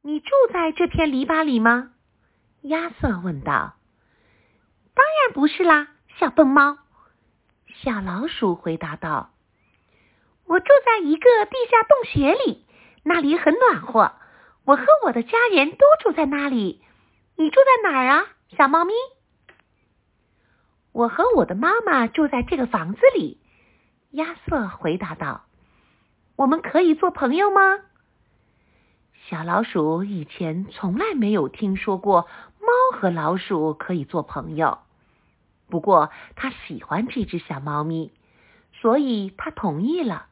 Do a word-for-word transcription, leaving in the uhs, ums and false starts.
你住在这片篱笆里吗？亚瑟问道。当然不是啦，小笨猫。小老鼠回答道。我住在一个地下洞穴里，那里很暖和，我和我的家人都住在那里。你住在哪儿啊，小猫咪？我和我的妈妈住在这个房子里，亚瑟回答道。我们可以做朋友吗？小老鼠以前从来没有听说过猫和老鼠可以做朋友，不过它喜欢这只小猫咪，所以它同意了。